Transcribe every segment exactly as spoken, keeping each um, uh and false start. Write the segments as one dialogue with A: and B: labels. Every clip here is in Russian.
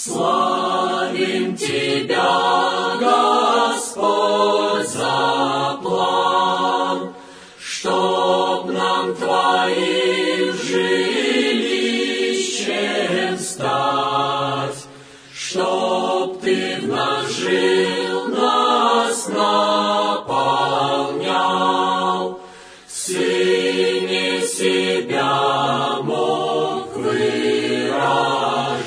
A: Славим Тебя, Господь, за план, чтоб нам Твоим жилищем стать, чтоб Ты в нас жил, нас наполнял, в Сыне себя мог выражать.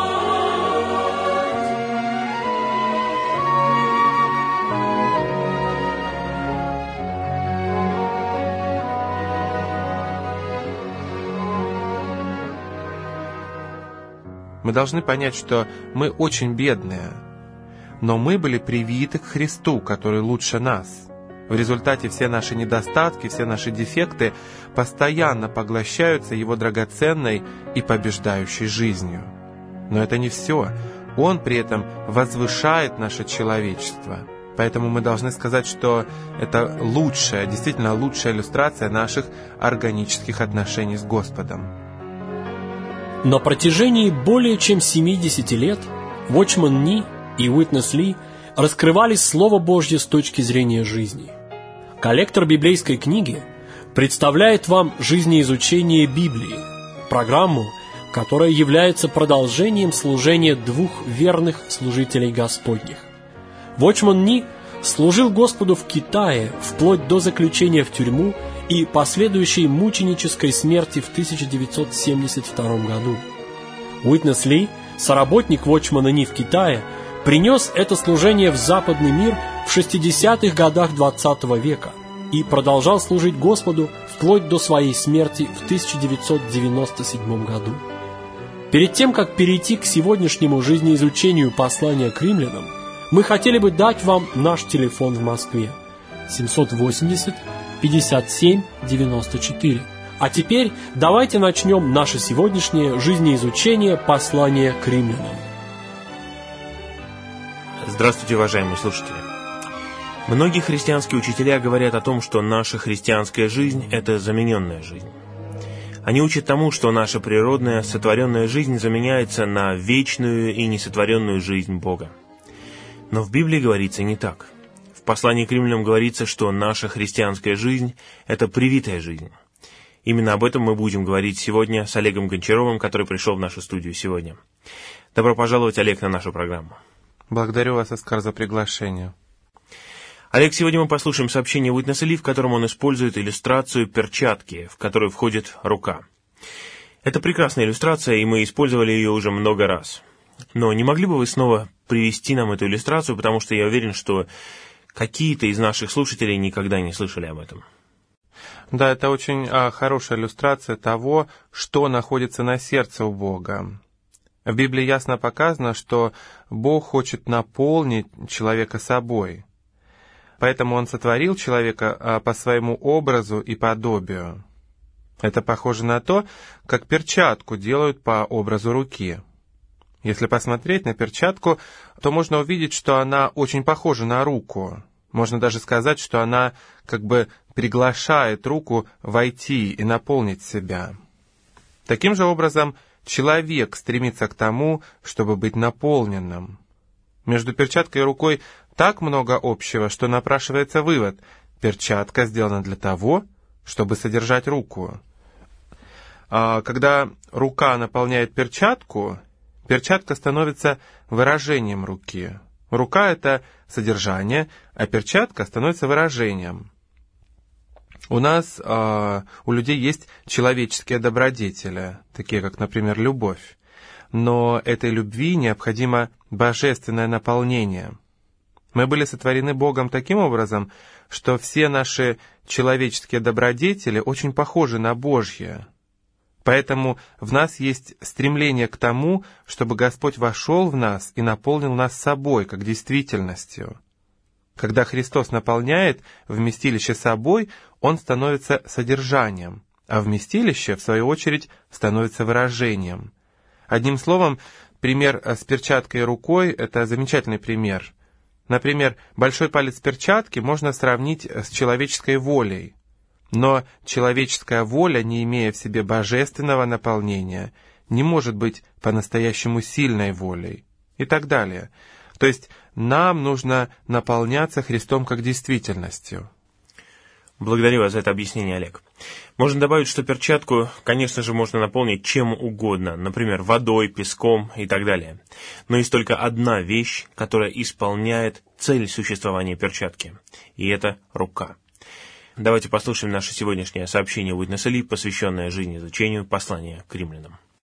B: Мы должны понять, что мы очень бедные, но мы были привиты к Христу, который лучше нас. В результате все наши недостатки, все наши дефекты постоянно поглощаются Его драгоценной и побеждающей жизнью. Но это не все. Он при этом возвышает наше человечество. Поэтому мы должны сказать, что это лучшая, действительно лучшая иллюстрация наших органических отношений с Господом.
C: На протяжении более чем семидесяти лет Watchman Nee и Witness Lee раскрывали Слово Божье с точки зрения жизни. Коллектор библейской книги представляет вам жизнеизучение Библии, программу, которая является продолжением служения двух верных служителей Господних. Watchman Nee служил Господу в Китае вплоть до заключения в тюрьму и последующей мученической смерти в тысяча девятьсот семьдесят втором году. Witness Lee, соработник Watchman Nee в Китае, принес это служение в западный мир в шестидесятых годах двадцатого века и продолжал служить Господу вплоть до своей смерти в тысяча девятьсот девяносто седьмом году. Перед тем, как перейти к сегодняшнему жизнеизучению послания к римлянам, мы хотели бы дать вам наш телефон в Москве семьсот восемьдесят пятьдесят семь девяносто четыре. А теперь давайте начнем наше сегодняшнее жизнеизучение послания к римлянам.
D: Здравствуйте, уважаемые слушатели. Многие христианские учителя говорят о том, что наша христианская жизнь – это замененная жизнь. Они учат тому, что наша природная, сотворенная жизнь заменяется на вечную и несотворенную жизнь Бога. Но в Библии говорится не так. В послании к римлянам говорится, что наша христианская жизнь – это привитая жизнь. Именно об этом мы будем говорить сегодня с Олегом Гончаровым, который пришел в нашу студию сегодня. Добро пожаловать, Олег, на нашу программу.
B: Благодарю вас, Оскар, за приглашение.
D: Олег, сегодня мы послушаем сообщение Witness Lee, в котором он использует иллюстрацию перчатки, в которую входит рука. Это прекрасная иллюстрация, и мы использовали ее уже много раз. Но не могли бы вы снова привести нам эту иллюстрацию, потому что я уверен, что какие-то из наших слушателей никогда не слышали об этом.
B: Да, это очень а, хорошая иллюстрация того, что находится на сердце у Бога. В Библии ясно показано, что Бог хочет наполнить человека собой. Поэтому Он сотворил человека а, по своему образу и подобию. Это похоже на то, как перчатку делают по образу руки. Если посмотреть на перчатку, то можно увидеть, что она очень похожа на руку. Можно даже сказать, что она как бы приглашает руку войти и наполнить себя. Таким же образом, человек стремится к тому, чтобы быть наполненным. Между перчаткой и рукой так много общего, что напрашивается вывод: перчатка сделана для того, чтобы содержать руку. А когда рука наполняет перчатку, перчатка становится выражением руки. Рука — это содержание, а перчатка становится выражением. У нас, э, у людей есть человеческие добродетели, такие как, например, любовь. Но этой любви необходимо божественное наполнение. Мы были сотворены Богом таким образом, что все наши человеческие добродетели очень похожи на Божьи. Поэтому в нас есть стремление к тому, чтобы Господь вошел в нас и наполнил нас собой, как действительностью. Когда Христос наполняет вместилище собой, Он становится содержанием, а вместилище, в свою очередь, становится выражением. Одним словом, пример с перчаткой и рукой — это замечательный пример. Например, большой палец перчатки можно сравнить с человеческой волей. Но человеческая воля, не имея в себе божественного наполнения, не может быть по-настоящему сильной волей. и так далее. То есть нам нужно наполняться Христом как действительностью.
D: Благодарю вас за это объяснение, Олег. Можно добавить, что перчатку, конечно же, можно наполнить чем угодно, например, водой, песком и так далее. Но есть только одна вещь, которая исполняет цель существования перчатки, и это рука. Давайте послушаем наше сегодняшнее сообщение Witness Lee, посвященное жизнеизучению послания к римлянам.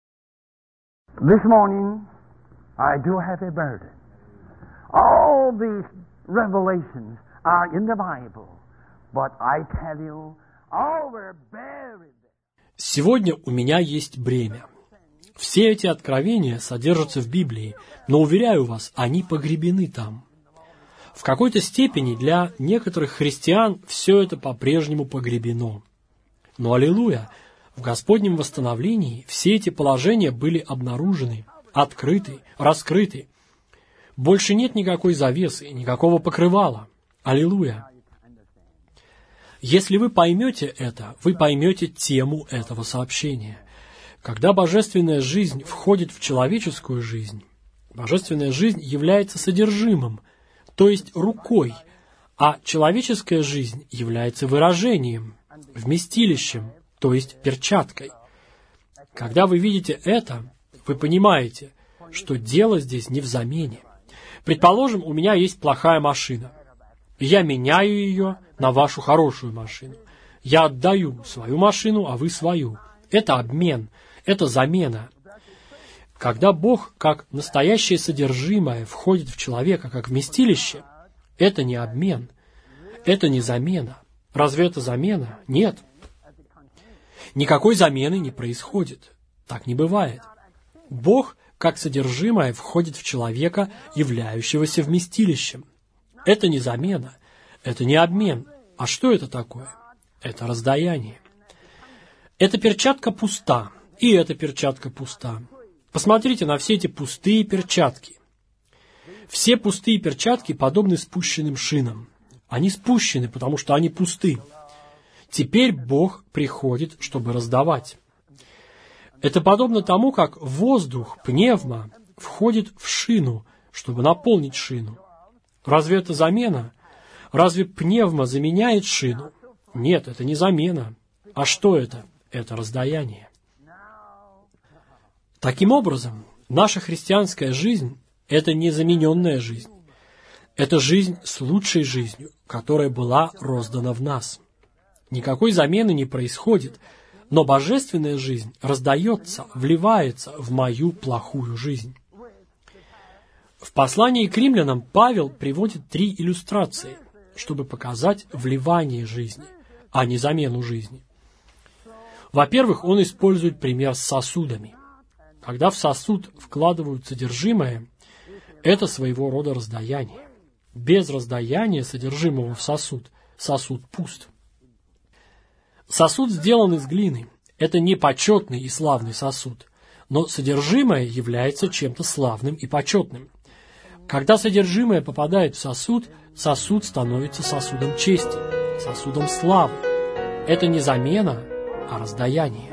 E: This morning, I do have a burden. All these revelations are in the Bible, but I tell you, all were buried.
C: Сегодня у меня есть бремя. Все эти откровения содержатся в Библии, но, уверяю вас, они погребены там. В какой-то степени для некоторых христиан все это по-прежнему погребено. Но, аллилуйя, в Господнем восстановлении все эти положения были обнаружены, открыты, раскрыты. Больше нет никакой завесы, никакого покрывала. Аллилуйя! Если вы поймете это, вы поймете тему этого сообщения. Когда божественная жизнь входит в человеческую жизнь, божественная жизнь является содержимым, то есть рукой, а человеческая жизнь является выражением, вместилищем, то есть перчаткой. Когда вы видите это, вы понимаете, что дело здесь не в замене. Предположим, у меня есть плохая машина. Я меняю ее на вашу хорошую машину. Я отдаю свою машину, а вы свою. Это обмен, это замена. Когда Бог, как настоящее содержимое, входит в человека, как вместилище, это не обмен, это не замена. Разве это замена? Нет. Никакой замены не происходит. Так не бывает. Бог, как содержимое, входит в человека, являющегося вместилищем. Это не замена, это не обмен. А что это такое? Это раздаяние. Эта перчатка пуста, и эта перчатка пуста. Посмотрите на все эти пустые перчатки. Все пустые перчатки подобны спущенным шинам. Они спущены, потому что они пусты. Теперь Бог приходит, чтобы раздавать. Это подобно тому, как воздух, пневма, входит в шину, чтобы наполнить шину. Разве это замена? Разве пневма заменяет шину? Нет, это не замена. А что это? Это раздаяние. Таким образом, наша христианская жизнь – это не замененная жизнь. Это жизнь с лучшей жизнью, которая была роздана в нас. Никакой замены не происходит, но божественная жизнь раздается, вливается в мою плохую жизнь. В послании к римлянам Павел приводит три иллюстрации, чтобы показать вливание жизни, а не замену жизни. Во-первых, он использует пример с сосудами. Когда в сосуд вкладывают содержимое, это своего рода раздаяние. Без раздаяния содержимого в сосуд, сосуд пуст. Сосуд сделан из глины. Это не почетный и славный сосуд, но содержимое является чем-то славным и почетным. Когда содержимое попадает в сосуд, сосуд становится сосудом чести, сосудом славы. Это не замена, а раздаяние.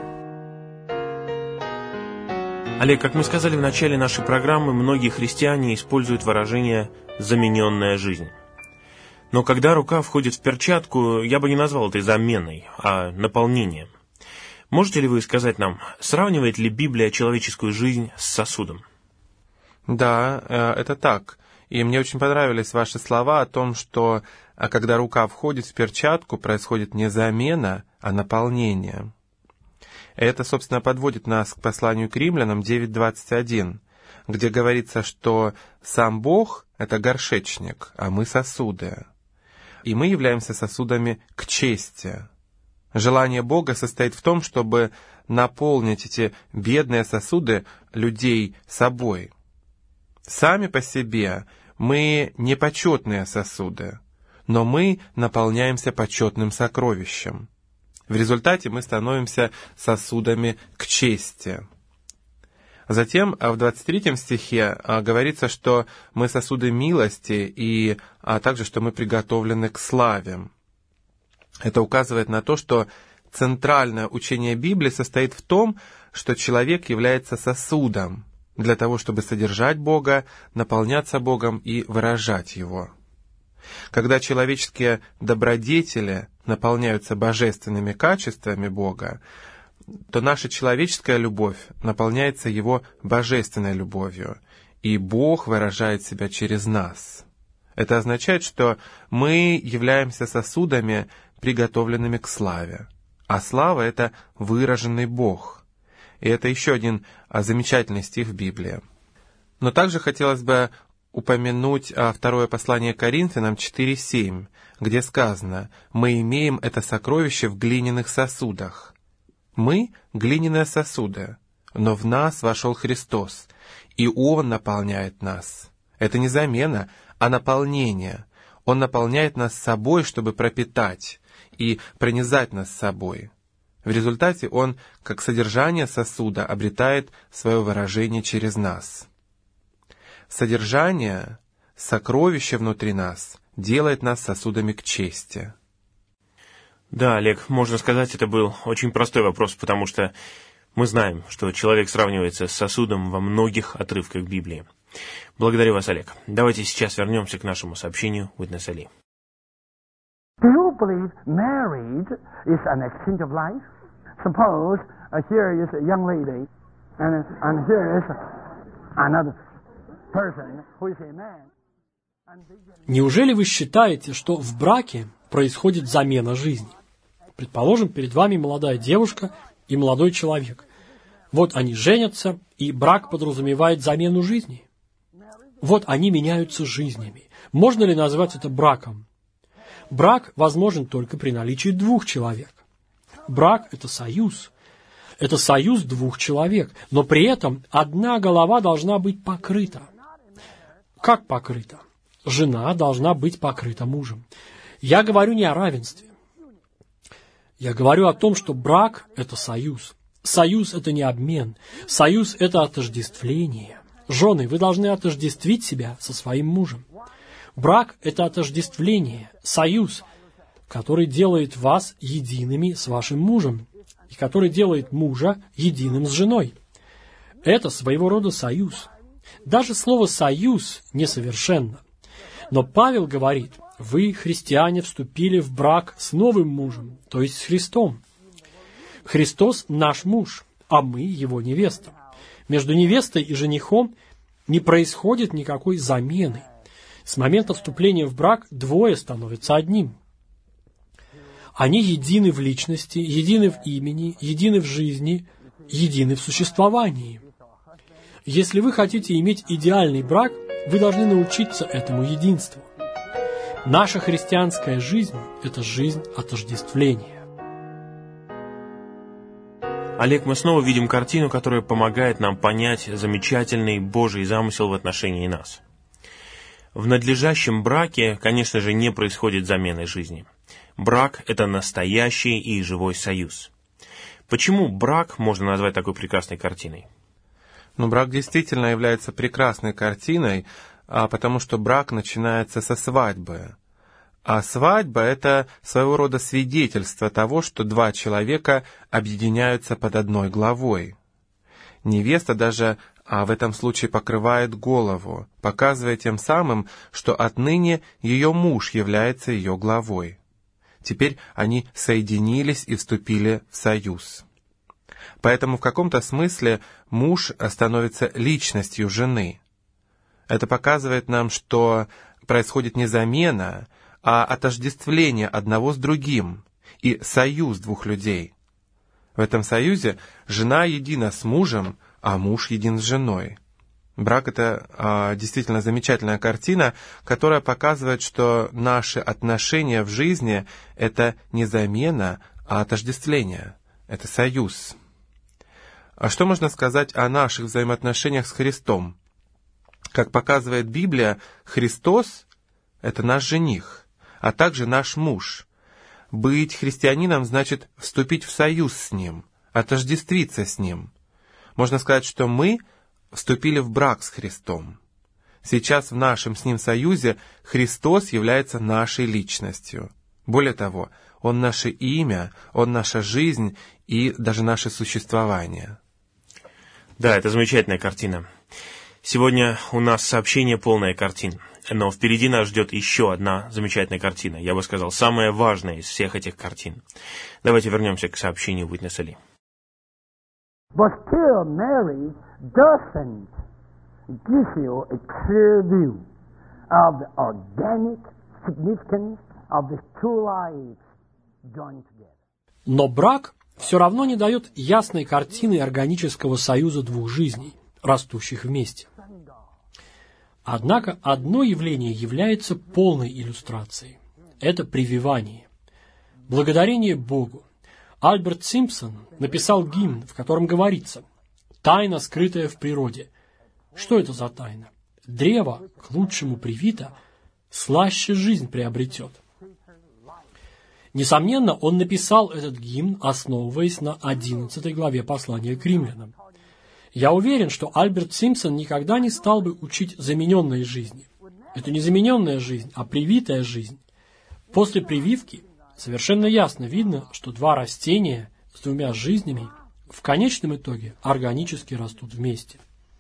D: Олег, как мы сказали в начале нашей программы, многие христиане используют выражение «замененная жизнь». Но когда рука входит в перчатку, я бы не назвал это заменой, а наполнением. Можете ли вы сказать нам, сравнивает ли Библия человеческую жизнь с сосудом?
B: Да, это так. И мне очень понравились ваши слова о том, что когда рука входит в перчатку, происходит не замена, а наполнение. Это, собственно, подводит нас к посланию к римлянам девять двадцать один, где говорится, что сам Бог — это горшечник, а мы сосуды. И мы являемся сосудами к чести. Желание Бога состоит в том, чтобы наполнить эти бедные сосуды людей собой. Сами по себе мы не почетные сосуды, но мы наполняемся почетным сокровищем. В результате мы становимся сосудами к чести. Затем в двадцать третьем стихе говорится, что мы сосуды милости и а также, что мы приготовлены к славе. Это указывает на то, что центральное учение Библии состоит в том, что человек является сосудом, для того, чтобы содержать Бога, наполняться Богом и выражать Его. Когда человеческие добродетели наполняются божественными качествами Бога, то наша человеческая любовь наполняется Его божественной любовью, и Бог выражает себя через нас. Это означает, что мы являемся сосудами, приготовленными к славе. А слава — это выраженный Бог. И это еще один замечательный стих в Библии. Но также хотелось бы упомянуть второе послание Коринфянам четыре семь, где сказано: «Мы имеем это сокровище в глиняных сосудах». Мы — глиняные сосуды, но в нас вошел Христос, и Он наполняет нас. Это не замена, а наполнение. Он наполняет нас собой, чтобы пропитать и пронизать нас собой. В результате Он, как содержание сосуда, обретает свое выражение через нас. Содержание, сокровище внутри нас, делает нас сосудами к чести.
D: Да, Олег, можно сказать, это был очень простой вопрос, потому что мы знаем, что человек сравнивается с сосудом во многих отрывках Библии. Благодарю вас, Олег. Давайте сейчас вернемся к нашему сообщению Witness Lee.
E: Do you believe marriage is an exchange of life? Suppose uh, here is a young lady, and, and here is another person who is a man.
C: Неужели вы считаете, что в браке происходит замена жизни? Предположим, перед вами молодая девушка и молодой человек. Вот они женятся, и брак подразумевает замену жизни. Вот они меняются жизнями. Можно ли назвать это браком? Брак возможен только при наличии двух человек. Брак – это союз. Это союз двух человек, но при этом одна голова должна быть покрыта. Как покрыта? Жена должна быть покрыта мужем. Я говорю не о равенстве. Я говорю о том, что брак – это союз. Союз – это не обмен. Союз – это отождествление. Жены, вы должны отождествить себя со своим мужем. Брак – это отождествление, союз, который делает вас едиными с вашим мужем, и который делает мужа единым с женой. Это своего рода союз. Даже слово «союз» несовершенно. Но Павел говорит: вы, христиане, вступили в брак с новым мужем, то есть с Христом. Христос – наш муж, а мы – его невеста. Между невестой и женихом не происходит никакой замены. С момента вступления в брак двое становятся одним. Они едины в личности, едины в имени, едины в жизни, едины в существовании. Если вы хотите иметь идеальный брак, вы должны научиться этому единству. Наша христианская жизнь – это жизнь отождествления.
D: Олег, мы снова видим картину, которая помогает нам понять замечательный Божий замысел в отношении нас. В надлежащем браке, конечно же, не происходит замены жизни. Брак – это настоящий и живой союз. Почему брак можно назвать такой прекрасной картиной?
B: Ну, брак действительно является прекрасной картиной, а потому что брак начинается со свадьбы. А свадьба — это своего рода свидетельство того, что два человека объединяются под одной главой. Невеста даже а в этом случае покрывает голову, показывая тем самым, что отныне ее муж является ее главой. Теперь они соединились и вступили в союз. Поэтому в каком-то смысле муж становится личностью жены. Это показывает нам, что происходит не замена, а отождествление одного с другим и союз двух людей. В этом союзе жена едина с мужем, а муж един с женой. Брак — это а, действительно замечательная картина, которая показывает, что наши отношения в жизни — это не замена, а отождествление, это союз. А что можно сказать о наших взаимоотношениях с Христом? Как показывает Библия, Христос — это наш жених, а также наш муж. Быть христианином значит вступить в союз с Ним, отождествиться с Ним. Можно сказать, что мы вступили в брак с Христом. Сейчас в нашем с Ним союзе Христос является нашей личностью. Более того, Он наше имя, Он наша жизнь и даже наше существование.
D: Да, это замечательная картина. Сегодня у нас сообщение полное картин, но впереди нас ждет еще одна замечательная картина. Я бы сказал, самая важная из всех этих картин. Давайте вернемся к сообщению Witness Lee.
E: But still, Mary doesn't give you a clear view of the organic significance of the two lives joined together.
C: Но брак все равно не дает ясной картины органического союза двух жизней, растущих вместе. Однако одно явление является полной иллюстрацией. Это прививание. Благодарение Богу. Альберт Симпсон написал гимн, в котором говорится: «Тайна, скрытая в природе». Что это за тайна? Древо к лучшему привито, слаще жизнь приобретет. Несомненно, он написал этот гимн, основываясь на одиннадцатой главе послания к римлянам. Я уверен, что Альберт Симпсон никогда не стал бы учить замененной жизни. Это не замененная жизнь, а привитая жизнь. После прививки совершенно ясно видно, что два растения с двумя жизнями в конечном итоге органически растут вместе.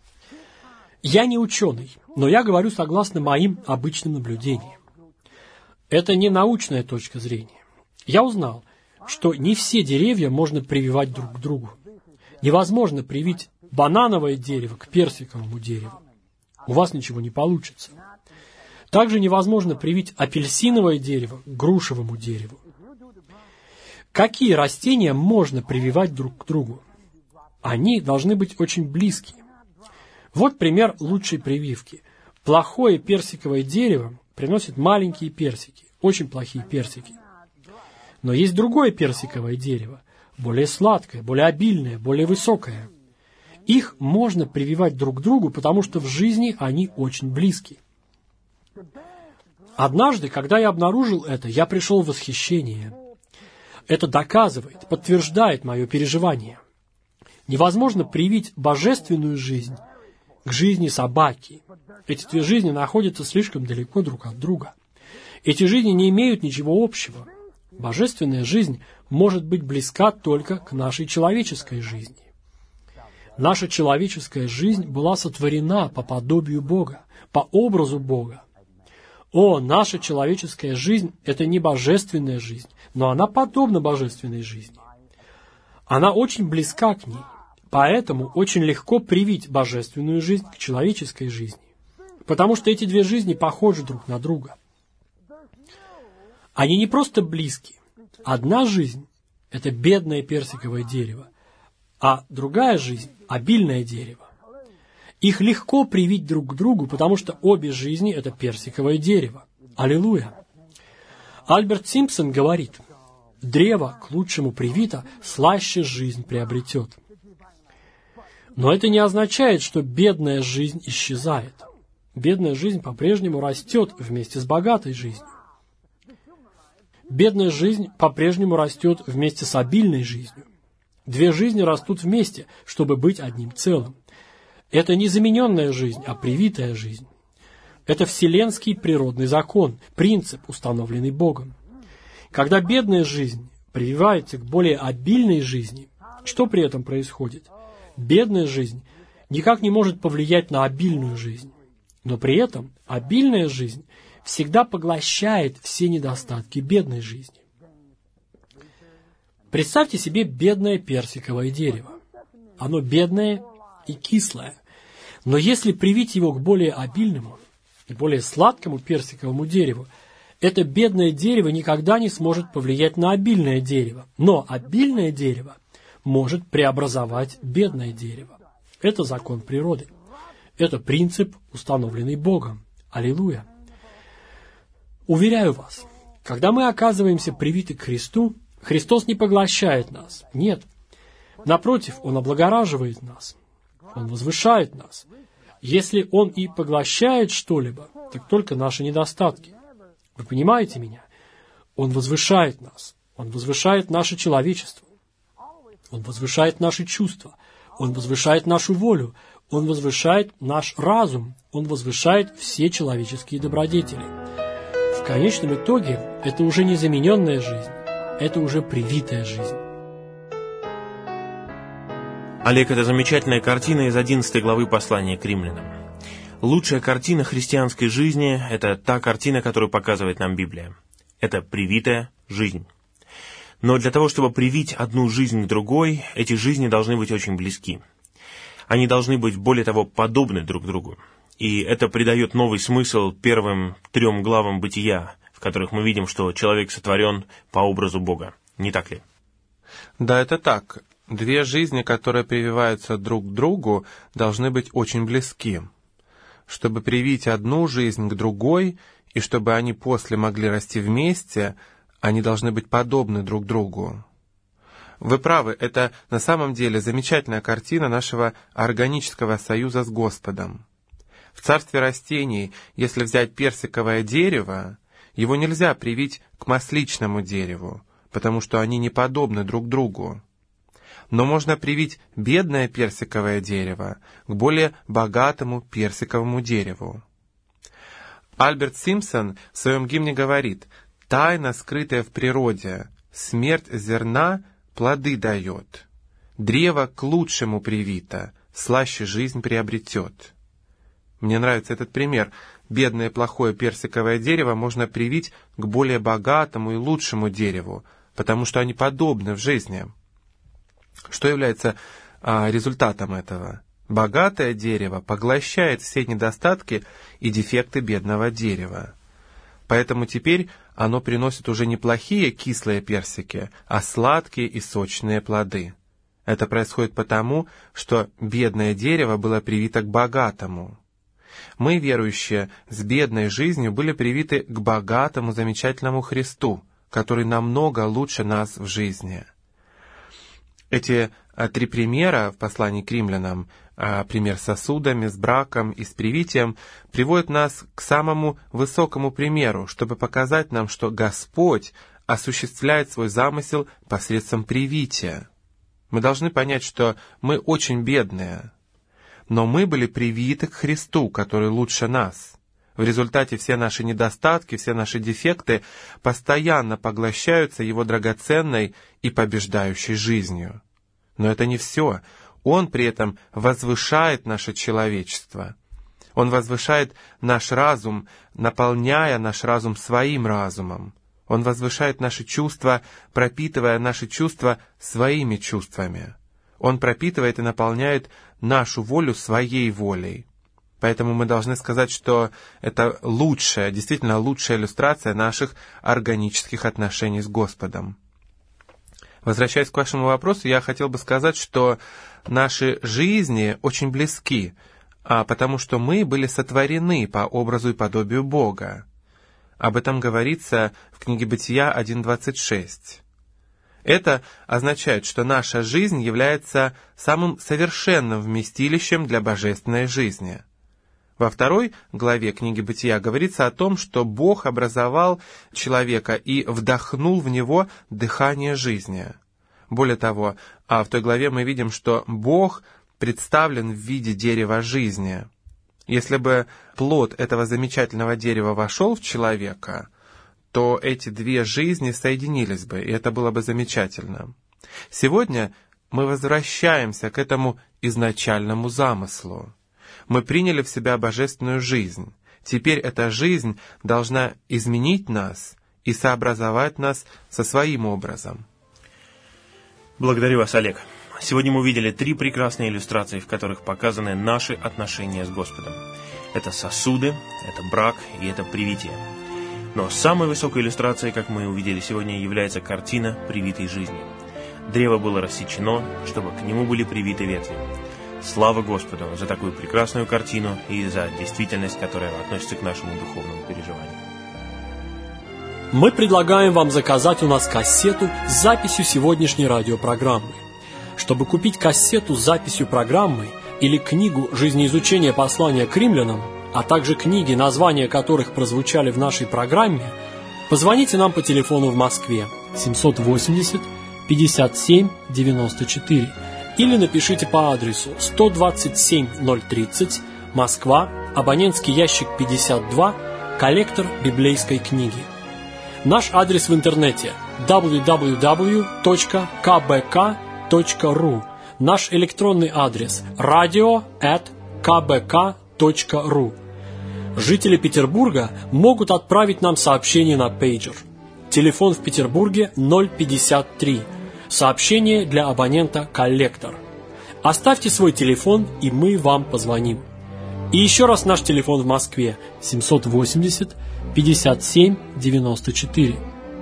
C: Я не ученый, но я говорю согласно моим обычным наблюдениям. Это не научная точка зрения. Я узнал, что не все деревья можно прививать друг к другу. Невозможно привить банановое дерево к персиковому дереву. У вас ничего не получится. Также невозможно привить апельсиновое дерево к грушевому дереву. Какие растения можно прививать друг к другу? Они должны быть очень близки. Вот пример лучшей прививки. Плохое персиковое дерево приносит маленькие персики, очень плохие персики. Но есть другое персиковое дерево, более сладкое, более обильное, более высокое. Их можно прививать друг к другу, потому что в жизни они очень близки. Однажды, когда я обнаружил это, я пришел в восхищение. Это доказывает, подтверждает мое переживание. Невозможно привить божественную жизнь к жизни собаки. Эти две жизни находятся слишком далеко друг от друга. Эти жизни не имеют ничего общего. Божественная жизнь может быть близка только к нашей человеческой жизни. Наша человеческая жизнь была сотворена по подобию Бога, по образу Бога. О, наша человеческая жизнь – это не божественная жизнь, но она подобна божественной жизни. Она очень близка к ней, поэтому очень легко привить божественную жизнь к человеческой жизни, потому что эти две жизни похожи друг на друга. Они не просто близки. Одна жизнь – это бедное персиковое дерево, а другая жизнь – обильное дерево. Их легко привить друг к другу, потому что обе жизни – это персиковое дерево. Аллилуйя! Альберт Симпсон говорит: «Древо к лучшему привито, слаще жизнь приобретет». Но это не означает, что бедная жизнь исчезает. Бедная жизнь по-прежнему растет вместе с богатой жизнью. Бедная жизнь по-прежнему растет вместе с обильной жизнью. Две жизни растут вместе, чтобы быть одним целым. Это не замененная жизнь, а привитая жизнь. Это вселенский природный закон, принцип, установленный Богом. Когда бедная жизнь прививается к более обильной жизни, что при этом происходит? Бедная жизнь никак не может повлиять на обильную жизнь. Но при этом обильная жизнь всегда поглощает все недостатки бедной жизни. Представьте себе бедное персиковое дерево. Оно бедное и кислое. Но если привить его к более обильному и более сладкому персиковому дереву, это бедное дерево никогда не сможет повлиять на обильное дерево. Но обильное дерево может преобразовать бедное дерево. Это закон природы. Это принцип, установленный Богом. Аллилуйя! Уверяю вас, когда мы оказываемся привиты к Христу, Христос не поглощает нас. Нет. Напротив, Он облагораживает нас. Он возвышает нас. Если Он и поглощает что-либо, так только наши недостатки. Вы понимаете меня? Он возвышает нас. Он возвышает наше человечество. Он возвышает наши чувства. Он возвышает нашу волю. Он возвышает наш разум. Он возвышает все человеческие добродетели. В конечном итоге это уже не замененная жизнь. Это уже привитая жизнь.
D: Олег, это замечательная картина из одиннадцатой главы послания к римлянам. Лучшая картина христианской жизни – это та картина, которую показывает нам Библия. Это привитая жизнь. Но для того, чтобы привить одну жизнь к другой, эти жизни должны быть очень близки. Они должны быть, более того, подобны друг другу. И это придает новый смысл первым трем главам Бытия, в которых мы видим, что человек сотворен по образу Бога. Не так ли?
B: Да, это так. Две жизни, которые прививаются друг к другу, должны быть очень близки. Чтобы привить одну жизнь к другой, и чтобы они после могли расти вместе, они должны быть подобны друг другу. Вы правы, это на самом деле замечательная картина нашего органического союза с Господом. В царстве растений, если взять персиковое дерево, его нельзя привить к масличному дереву, потому что они не подобны друг другу. Но можно привить бедное персиковое дерево к более богатому персиковому дереву. Альберт Симпсон в своем гимне говорит: «Тайна, скрытая в природе, смерть зерна плоды дает. Древо к лучшему привито, слаще жизнь приобретет». Мне нравится этот пример. Бедное плохое персиковое дерево можно привить к более богатому и лучшему дереву, потому что они подобны в жизни. Что является а, результатом этого? Богатое дерево поглощает все недостатки и дефекты бедного дерева. Поэтому теперь оно приносит уже не плохие кислые персики, а сладкие и сочные плоды. Это происходит потому, что бедное дерево было привито к богатому. Мы, верующие, с бедной жизнью были привиты к богатому, замечательному Христу, который намного лучше нас в жизни. Эти а, три примера в послании к римлянам, а, пример с сосудами, с браком и с привитием, приводят нас к самому высокому примеру, чтобы показать нам, что Господь осуществляет свой замысел посредством привития. Мы должны понять, что мы очень бедные, но мы были привиты к Христу, который лучше нас. В результате все наши недостатки, все наши дефекты постоянно поглощаются Его драгоценной и побеждающей жизнью. Но это не все. Он при этом возвышает наше человечество. Он возвышает наш разум, наполняя наш разум своим разумом. Он возвышает наши чувства, пропитывая наши чувства своими чувствами. Он пропитывает и наполняет нашу волю своей волей. Поэтому мы должны сказать, что это лучшая, действительно лучшая иллюстрация наших органических отношений с Господом. Возвращаясь к вашему вопросу, я хотел бы сказать, что наши жизни очень близки, а потому что мы были сотворены по образу и подобию Бога. Об этом говорится в книге Бытия один двадцать шесть. Это означает, что наша жизнь является самым совершенным вместилищем для божественной жизни. Во второй главе книги Бытия говорится о том, что Бог образовал человека и вдохнул в него дыхание жизни. Более того, а в той главе мы видим, что Бог представлен в виде дерева жизни. Если бы плод этого замечательного дерева вошел в человека, то эти две жизни соединились бы, и это было бы замечательно. Сегодня мы возвращаемся к этому изначальному замыслу. Мы приняли в себя божественную жизнь. Теперь эта жизнь должна изменить нас и сообразовать нас со своим образом.
D: Благодарю вас, Олег. Сегодня мы увидели три прекрасные иллюстрации, в которых показаны наши отношения с Господом. Это сосуды, это брак и это привитие. Но самой высокой иллюстрацией, как мы увидели сегодня, является картина привитой жизни. Древо было рассечено, чтобы к нему были привиты ветви. Слава Господу за такую прекрасную картину и за действительность, которая относится к нашему духовному переживанию.
C: Мы предлагаем вам заказать у нас кассету с записью сегодняшней радиопрограммы. Чтобы купить кассету с записью программы или книгу «Жизнеизучение послания к римлянам», а также книги, названия которых прозвучали в нашей программе, позвоните нам по телефону в Москве семьсот восемьдесят пятьдесят семь девяносто четыре или напишите по адресу сто двадцать семь ноль тридцать, Москва, абонентский ящик пятьдесят два, коллектор библейской книги. Наш адрес в интернете дабл ю дабл ю дабл ю точка ка бэ ка точка ру. Наш электронный адрес радио эт ка бэ ка точка ру. Жители Петербурга могут отправить нам сообщение на пейджер. Телефон в Петербурге ноль пятьдесят три. Сообщение для абонента «Коллектор». Оставьте свой телефон, и мы вам позвоним. И еще раз наш телефон в Москве семьсот восемьдесят пятьдесят семь девяносто четыре.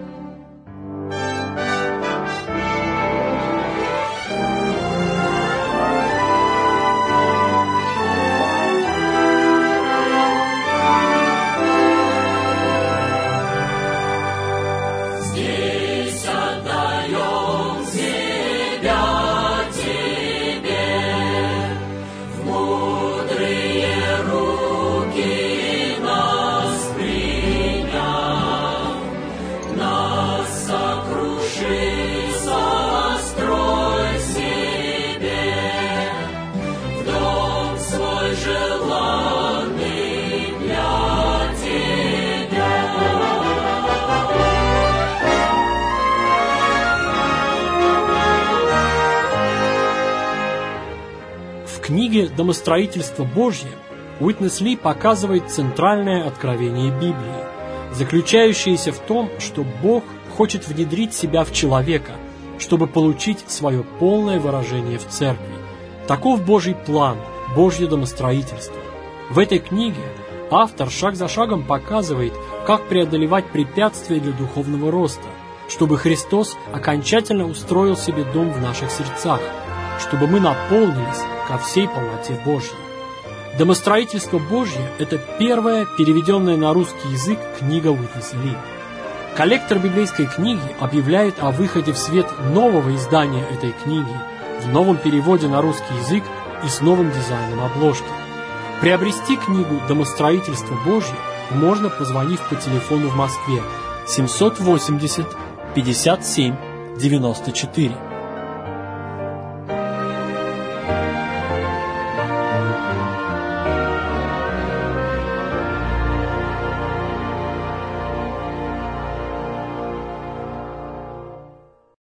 C: В книге «Домостроительство Божье» Уитнес Ли показывает центральное откровение Библии, заключающееся в том, что Бог хочет внедрить себя в человека, чтобы получить свое полное выражение в церкви. Таков Божий план, Божье домостроительство. В этой книге автор шаг за шагом показывает, как преодолевать препятствия для духовного роста, чтобы Христос окончательно устроил себе дом в наших сердцах, чтобы мы наполнились ко всей полноте Божьей. «Домостроительство Божье» — это первая переведенная на русский язык книга Уитнеса Ли. Коллектор библейской книги объявляет о выходе в свет нового издания этой книги в новом переводе на русский язык и с новым дизайном обложки. Приобрести книгу «Домостроительство Божье» можно, позвонив по телефону в Москве семьсот восемьдесят пятьдесят семь девяносто четыре.